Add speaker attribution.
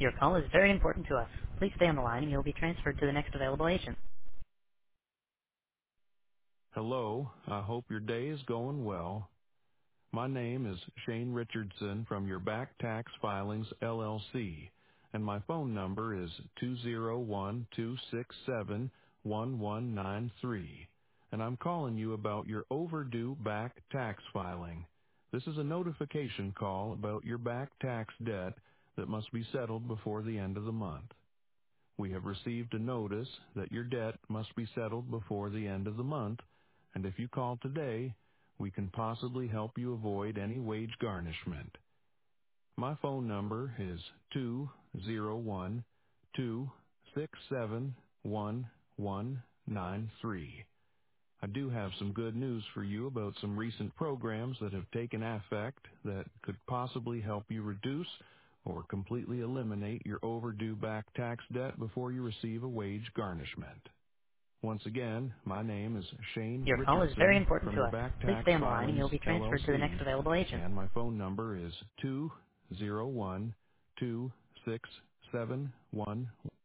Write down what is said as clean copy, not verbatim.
Speaker 1: Your call is very important to us. Please stay on the line and you'll be transferred to the next available agent.
Speaker 2: Hello, I hope your day is going well. My name is Shane Richardson from your Back Tax Filings LLC, and my phone number is 201-267-1193, and I'm calling you about your overdue back tax filing. This is a notification call about your back tax debt that must be settled before the end of the month. We have received a notice that your debt must be settled before the end of the month, and if you call today, we can possibly help you avoid any wage garnishment. My phone number is 201-267-1193. I do have some good news for you about some recent programs that have taken effect that could possibly help you reduce or completely eliminate your overdue back tax debt before you receive a wage garnishment. Once again, my name is Shane
Speaker 1: Your call is very
Speaker 2: Richardson
Speaker 1: important
Speaker 2: from
Speaker 1: to
Speaker 2: your
Speaker 1: us.
Speaker 2: Back
Speaker 1: Please
Speaker 2: Tax
Speaker 1: stay on the line and
Speaker 2: Filings
Speaker 1: you'll be transferred to the next
Speaker 2: LLC,
Speaker 1: available agent.
Speaker 2: and my phone number is 201-267-1193.